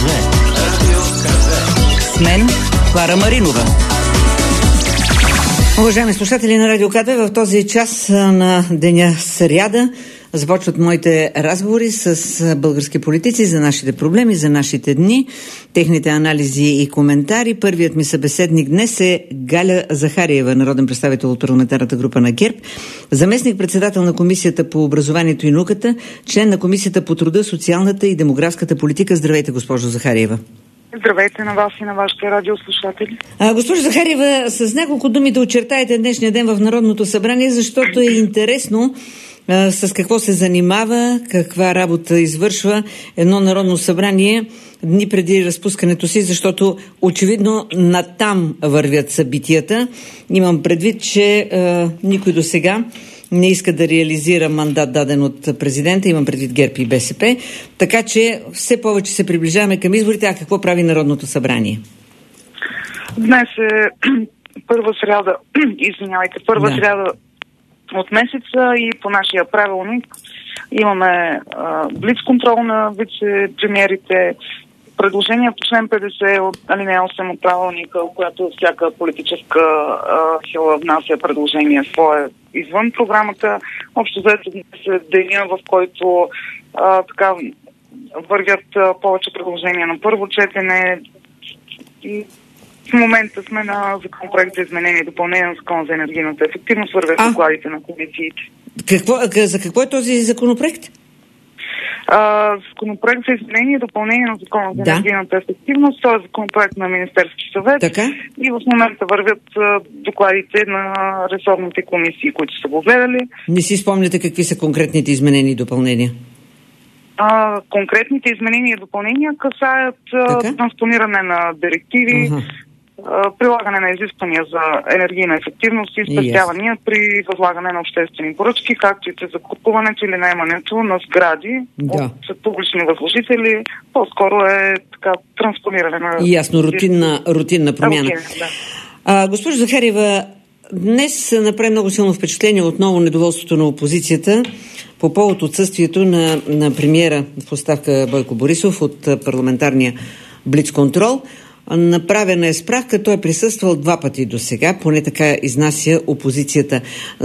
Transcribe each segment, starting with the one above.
С мен Клара Маринова. Уважаеми слушатели на Радио К2, в този час на деня сряда започват моите разговори с български политици за нашите проблеми, за нашите дни, техните анализи и коментари. Първият ми събеседник днес е Галя Захариева, народен представител от парламентарната група на ГЕРБ, заместник-председател на Комисията по образованието и науката, член на Комисията по труда, социалната и демографската политика. Здравейте, госпожо Захариева. Здравейте на вас и на вашите радиослушатели. Госпожо Захариева, с няколко думи да очертаете днешния ден в Народното събрание, защото е интересно с какво се занимава, каква работа извършва едно Народно събрание дни преди разпускането си, защото очевидно натам вървят събитията. Имам предвид, че никой до сега не иска да реализира мандат даден от президента, имам предвид ГЕРБ и БСП, така че все повече се приближаваме към изборите. А какво прави Народното събрание? Днес е първа сряда сряда от месеца и по нашия правилник имаме блицконтрол на вице-премиерите, предложение по член 50 от алинея 8 от правилника, която всяка политическа сила внася предложение свое извън програмата. Общо взето днес е деня, в който вървят повече предложения на първо четене. И в момента сме на законопроект за изменение и допълнение на закона за енергийната ефективност, вървят докладите на комисиите. За какво е този законопроект? Законопроект за изменение и допълнение на закона за енергийната ефективност. Това е законопроект на Министерски съвет. Така? И в момента вървят докладите на ресорните комисии, които са го гледали. Не си спомняте какви са конкретните изменения и допълнения? Конкретните изменения и допълнения касаят транспониране на директиви, прилагане на изисквания за енергийна ефективност и спестявания при възлагане на обществени поръчки, както и за купуването или наемането на сгради от публични възложители. По-скоро е транспониране на... Ясно, рутинна промяна. Госпожо Захариева, днес направи много силно впечатление отново недоволството на опозицията по повод отсъствието на премиера в оставка Бойко Борисов от парламентарния блицконтрол. Направена е справка, той е присъствал 2 пъти до сега, поне така изнася опозицията.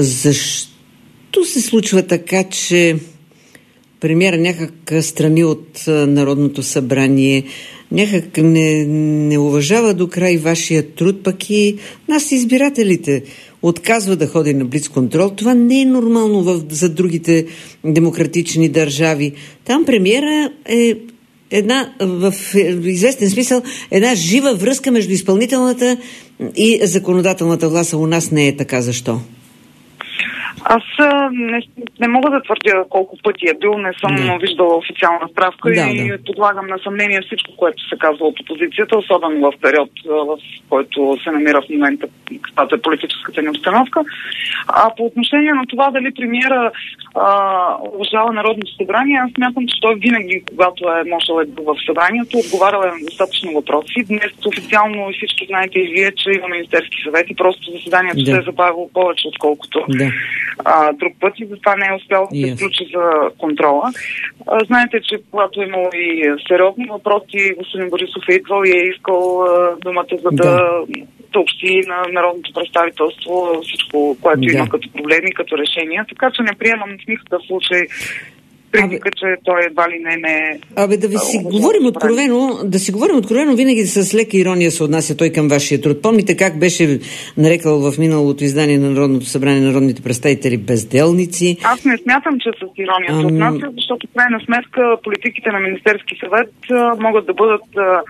Защо се случва така, че премиера някак страни от Народното събрание, някак не уважава до край вашия труд, пък и нас избирателите отказва да ходи на блицконтрол? Това не е нормално за другите демократични държави. Там премиера е в известен смисъл една жива връзка между изпълнителната и законодателната власт. У нас не е така. Защо? Аз не мога да твърдя колко пъти е бил, не съм виждала официална справка и подлагам на съмнение всичко, което се казва от опозицията, особено в период, в който се намира в момента каквато е политическата ни обстановка. А по отношение на това дали премиера уважава Народното събрание, аз смятам, че той винаги, когато е можел в събранието, отговарял е на достатъчно въпроси. Днес официално всички знаете и вие, че има Министерски съвет и просто заседанието се е забавило повече, отколкото друг път и затова не е успял да се включи за контрола. Знаете, че когато е имало и сериозни въпроси, господин Борисов е идвал и е искал думата, за да съобщи на народното представителство всичко, което има като проблеми, като решения. Така че не приемам в никакъв случай критика, че той едва ли не да си говорим откровено, винаги с лека ирония се отнася той към вашия труд. Помните как беше нарекал в миналото издание на Народното събрание народните представители безделници? Аз не смятам, че с ирония се отнася, защото в крайна сметка политиките на Министерски съвет могат да бъдат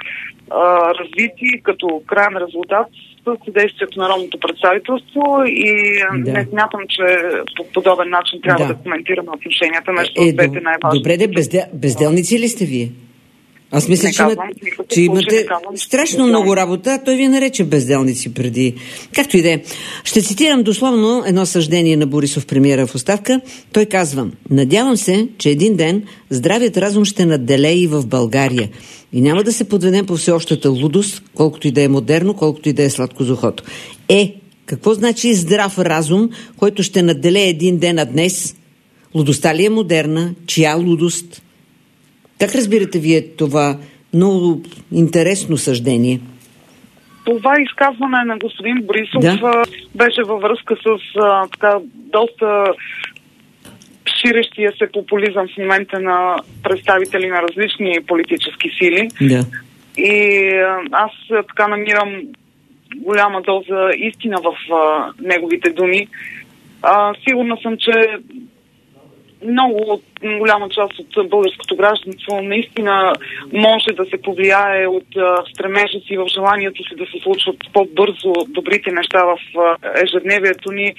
развити като крайен резултат с съдействието на народното представителство и не смятам, че по подобен начин трябва да коментираме отношенията между двете най-важни. Добре, безделници ли сте вие? Аз мисля, че имате страшно много работа. Той ви нарече безделници преди. Както и да е. Ще цитирам дословно едно съждение на Борисов, премиера в оставка. Той казва: надявам се, че един ден здравият разум ще надделее и в България. И няма да се подведем по всеобщата лудост, колкото и да е модерно, колкото и да е сладкозухото. Какво значи здрав разум, който ще надделее един ден, а днес? Лудостта ли е модерна? Чия лудост? Как разбирате вие това много интересно съждение. Това изказване на господин Борисов беше във връзка с така доста ширещия се популизъм в момента на представители на различни политически сили. Да. И аз така намирам голяма доза истина в неговите думи. Сигурна съм, че голяма част от българското гражданство наистина може да се повлияе от стремежа си, в желанието си да се случват по-бързо добрите неща в ежедневието ни,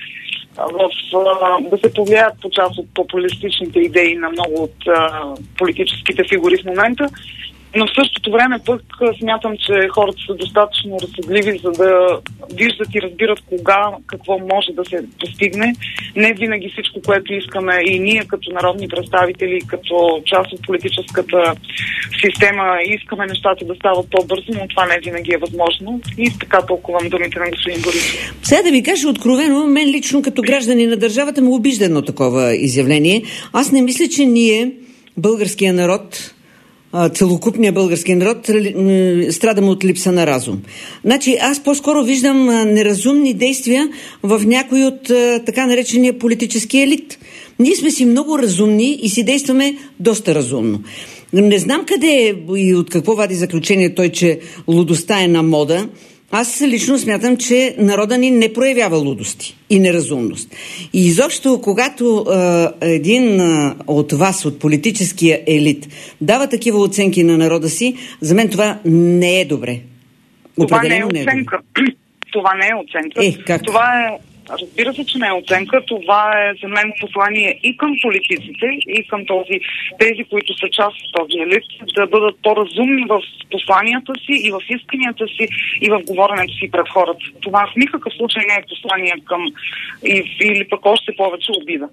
да се повлияят по част от популистичните идеи на много от политическите фигури в момента. Но в същото време пък смятам, че хората са достатъчно разсъдливи, за да виждат и разбират какво може да се постигне. Не винаги всичко, което искаме и ние като народни представители, като част от политическата система, искаме нещата да стават по-бързо, но това не винаги е възможно. И така тълкувам думите на господин Борисов. Сега да ви кажа откровено, мен лично като граждани на държавата ме обижда едно такова изявление. Аз не мисля, че ние, българския народ, целокупния български народ, страдаме от липса на разум. Значи аз по-скоро виждам неразумни действия в някои от така наречения политически елит. Ние сме си много разумни и си действаме доста разумно. Не знам къде и от какво вади заключение той, че лудостта е на мода. Аз лично смятам, че народа ни не проявява лудости и неразумност. И изобщо, когато един от вас, от политическия елит, дава такива оценки на народа си, за мен това не е добре. Това не е оценка. Това не е оценка. Това е... Разбира се, че не е оценка. Това е за мен послание и към политиците, и към тези, които са част от този елит, да бъдат по-разумни в посланията си и в исканията си и в говоренето си пред хората. Това в никакъв случай не е послание към или пък още повече обида.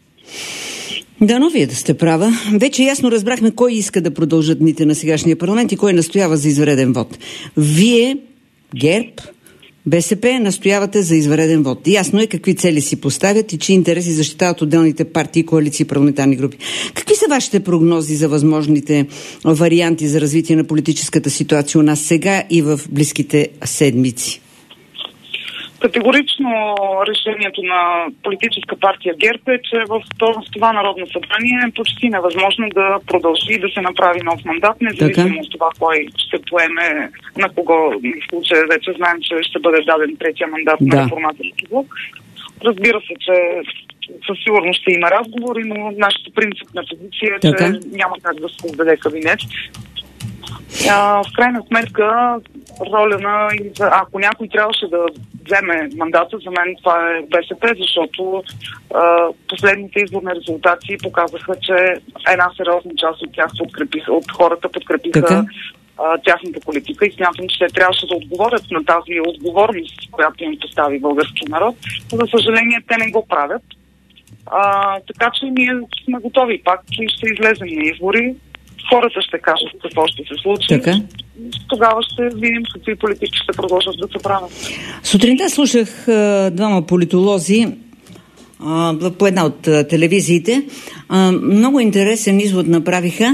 Да, но вие да сте права. Вече ясно разбрахме кой иска да продължат дните на сегашния парламент и кой настоява за извънреден вод. Вие, ГЕРБ, БСП, настоявате за извънреден вод. Ясно е какви цели си поставят и чии интереси защитават отделните партии, коалиции и парламентарни групи. Какви са вашите прогнози за възможните варианти за развитие на политическата ситуация у нас сега и в близките седмици? Категорично решението на политическа партия ГЕРБ е, че в това Народно събрание е почти невъзможно да продължи и да се направи нов мандат, независимо от това кой ще поеме на кого. В случая вече знаем, че ще бъде даден третия мандат на Реформаторски блок. Разбира се, че със сигурност ще има разговори, но нашата принципна позиция е, че няма как да се създаде кабинет. В крайна сметка, ако някой трябваше да вземе мандата, за мен това е БСП, защото последните изборни резултати показаха, че една сериозна част от тях от хората подкрепиха тяхната политика и смятам, че те трябваше да отговорят на тази отговорност, която им постави българския народ. За съжаление, те не го правят. Така че ние сме готови пак и ще излезем на избори. Хората ще кажат какво ще се случи. Така? Тогава ще видим какви политики ще продължат да се правят. Сутринта слушах двама политолози по една от телевизиите. Много интересен извод направиха,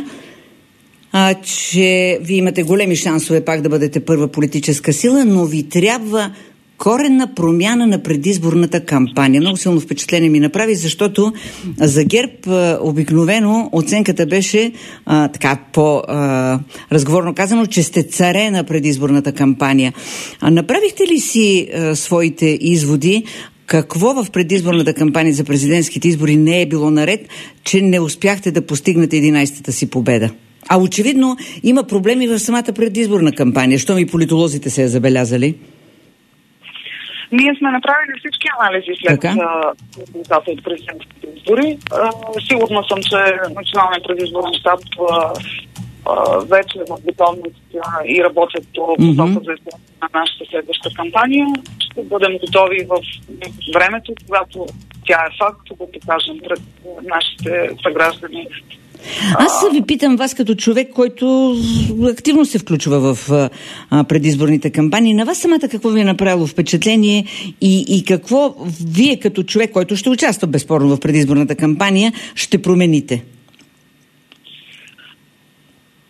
че вие имате големи шансове пак да бъдете първа политическа сила, но ви трябва коренна промяна на предизборната кампания. Много силно впечатление ми направи, защото за ГЕРБ обикновено оценката беше така по-разговорно казано, че сте царе на предизборната кампания. Направихте ли си своите изводи? Какво в предизборната кампания за президентските избори не е било наред, че не успяхте да постигнете 11-та си победа? А очевидно има проблеми в самата предизборна кампания. Щом и политолозите се я забелязали? Ние сме направили всички анализи след резултата от президентските избори. Сигурна съм, че Националният предизборен щаб вече е в готовност и работят по посока за на нашата следваща кампания. Ще бъдем готови в времето, когато тя е факт, да покажем пред нашите съграждани. Аз ви питам вас като човек, който активно се включва в предизборните кампании. На вас самата какво ви е направило впечатление и какво вие като човек, който ще участва безспорно в предизборната кампания, ще промените?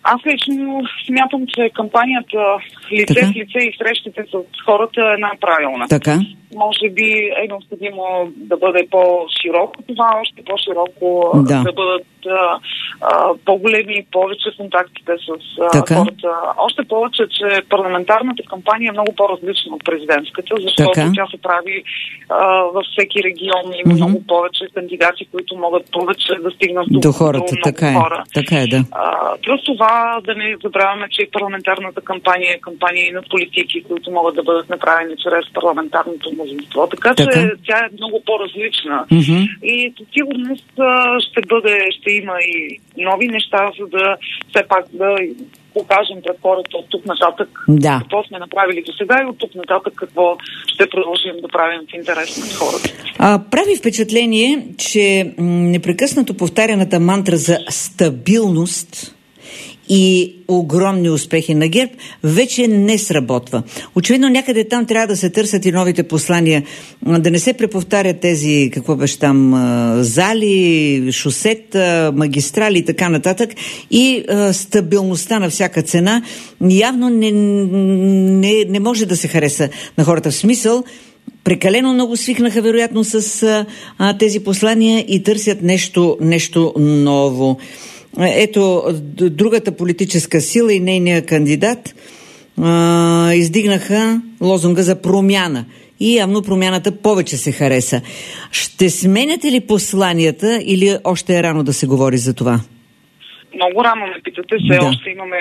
Аз лично смятам, че кампанията лице в лице и срещите с хората е най-правилна. Така. Може би е необходимо да бъде по-широко това, още по-широко да бъдат по-големи, повече контактите с хората. Още повече, че парламентарната кампания е много по-различна от президентската, защото тя се прави във всеки регион. Има много повече кандидати, които могат повече да стигнат до хората. Хора. Така е, да. Плюс това да не забравяме, че парламентарната кампания е кампания и на политики, които могат да бъдат направени чрез парламентарното мнозинство. Така че тя е много по-различна. И със сигурност ще има и нови неща, за да все пак да покажем пред хората от тук нататък какво сме направили до сега и от тук нататък какво ще продължим да правим в интерес на хората. Прави впечатление, че непрекъснато повтаряната мантра за стабилност и огромни успехи на ГЕРБ вече не сработва. Очевидно някъде там трябва да се търсят и новите послания, да не се преповтарят тези, какво беше там, зали, шосета, магистрали и така нататък, и стабилността на всяка цена явно не може да се хареса на хората. В смисъл, прекалено много свикнаха вероятно с тези послания и търсят нещо ново. Ето, другата политическа сила и нейния кандидат издигнаха лозунга за промяна. И явно промяната повече се хареса. Ще сменяте ли посланията или още е рано да се говори за това? Много рано ме питате, все още имаме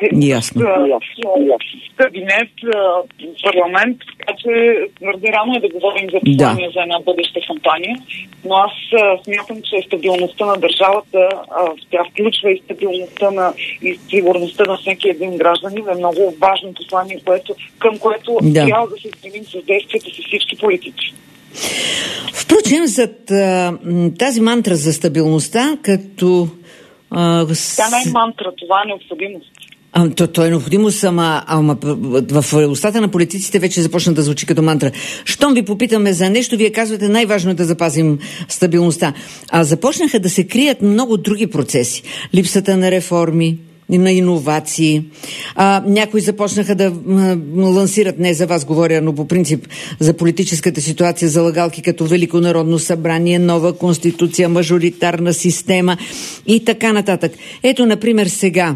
кабинет, парламент, така че твърде рано е да говорим за послания за една бъдеща кампания, но аз смятам, че стабилността на държавата, тя включва и стабилността и сигурността на всеки един гражданин, е много важно послание, към което трябва да се стремим с действията си всички политици. Впрочем, зад тази мантра за стабилността, като тя не е мантра, това е необходимост. То е необходимост, ама в устата на политиците вече започна да звучи като мантра. Щом ви попитаме за нещо, вие казвате, най-важно е да запазим стабилността. Започнаха да се крият много други процеси. Липсата на реформи, на иновации. Някои започнаха да лансират, не за вас говоря, но по принцип за политическата ситуация, залагалки като Велико народно събрание, нова конституция, мажоритарна система и така нататък. Ето, например, сега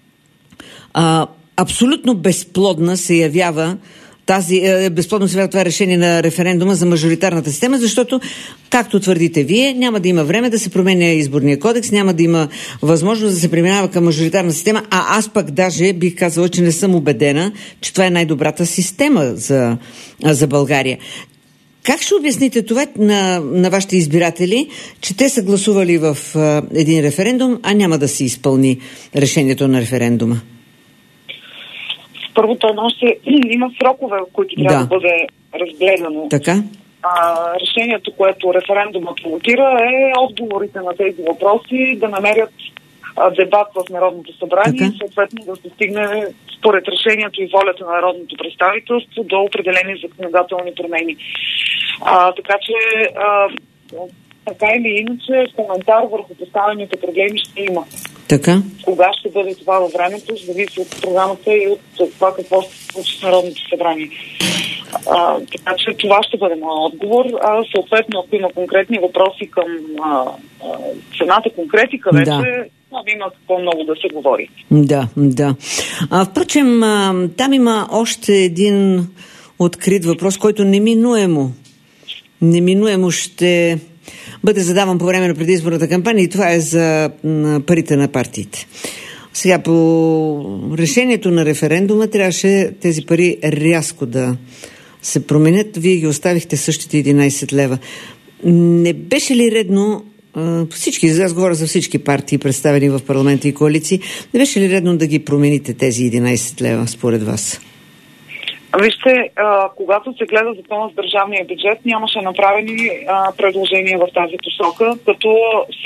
абсолютно безплодна се явява това решение на референдума за мажоритарната система, защото, както твърдите вие, няма да има време да се променя изборния кодекс, няма да има възможност да се преминава към мажоритарна система, аз пък даже бих казала, че не съм убедена, че това е най-добрата система за България. Как ще обясните това на вашите избиратели, че те са гласували в един референдум, а няма да се изпълни решението на референдума? Първото едно има срокове, в които трябва да бъде разгледано. Така? Решението, което референдумът провокира, е отговорите на тези въпроси да намерят дебат в Народното събрание и съответно да се стигне според решението и волята на народното представителство до определени законодателни промени. Така че така или иначе коментар върху поставените проблеми ще има. Така? Кога ще бъде това във времето, зависи от програмата и от това какво ще се случи с Народното събрание. Така че това ще бъде моят отговор. Съответно, ако има конкретни въпроси към цената, конкретика вече, има какво много да се говори. Да. Впрочем, там има още един открит въпрос, който неминуемо ще бъде задаван по време на предизборната кампания, и това е за парите на партиите. Сега, по решението на референдума трябваше тези пари рязко да се променят. Вие ги оставихте същите 11 лева. Не беше ли редно аз говоря за всички партии, представени в парламента и коалиции, не беше ли редно да ги промените тези 11 лева, според вас? Вижте, когато се гледа закона с държавния бюджет, нямаше направени предложения в тази посока, като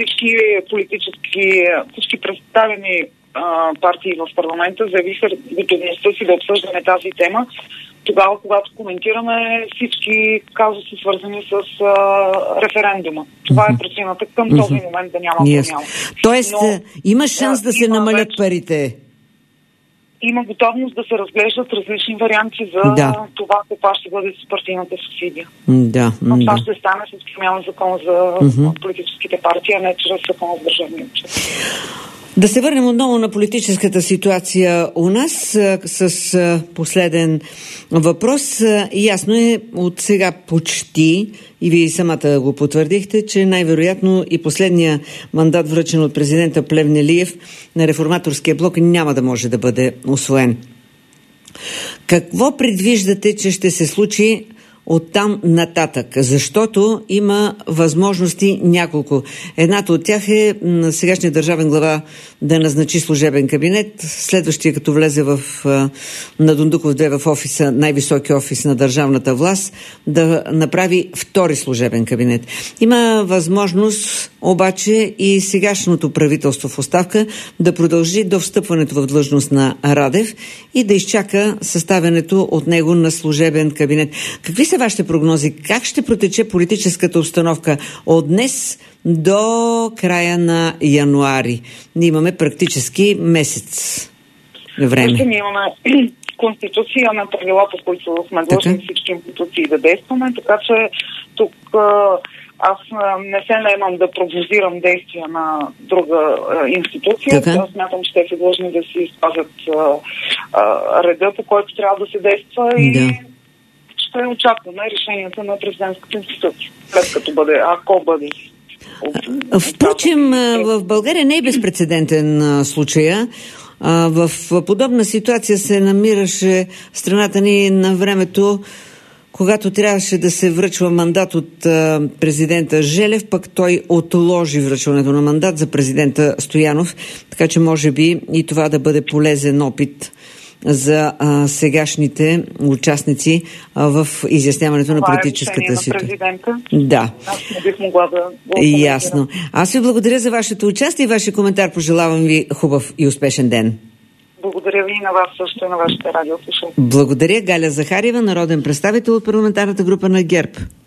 всички представени партии в парламента заявиха готовността си да обсъждаме тази тема, тогава, когато коментираме всички казуси, свързани с референдума. Това е причината към този момент да няма промяна. Тоест, има шанс да се намалят парите има готовност да се разглеждат различни варианти за това каква ще бъде партийната субсидия. Но това ще стане с промяна закон за политическите партии, а не чрез закон за държавния бюджет. Да се върнем отново на политическата ситуация у нас с последен въпрос. Ясно е от сега почти, и вие самата го потвърдихте, че най-вероятно и последния мандат, връчен от президента Плевнелиев на Реформаторския блок, няма да може да бъде усвоен. Какво предвиждате, че ще се случи оттам нататък? Защото има възможности няколко. Едната от тях е сегашният държавен глава да назначи служебен кабинет, следващия като влезе на Дондуков 2 в офиса, най-високи офис на държавната власт, да направи втори служебен кабинет. Има възможност обаче и сегашното правителство в оставка да продължи до встъпването в длъжност на Радев и да изчака съставянето от него на служебен кабинет. Какви са вашите прогнози? Как ще протече политическата обстановка от днес до края на януари? Ние имаме практически месец време. Ние имаме конституция, имаме правила, по които сме длъжни всички институции да действаме, така че тук аз не се наемам да прогнозирам действия на друга институция. Аз смятам, че те са длъжни да си спазят реда, по който трябва да се действа и ще очакваме решението на президентската институция, след като бъде, ако бъде. Впрочем, в България не е безпрецедентен случая. В подобна ситуация се намираше страната ни на времето, когато трябваше да се връчва мандат от президента Желев, пък той отложи връчването на мандат за президента Стоянов, така че може би и това да бъде полезен опит за сегашните участници в изясняването на политическата ситуация. Да. Аз не бих могла да го Ясно. Аз ви благодаря за вашето участие и вашия коментар. Пожелавам ви хубав и успешен ден. Благодаря ви и на вас също, и на вашите радиослушатели. Благодаря. Галя Захариева, народен представител от парламентарната група на ГЕРБ.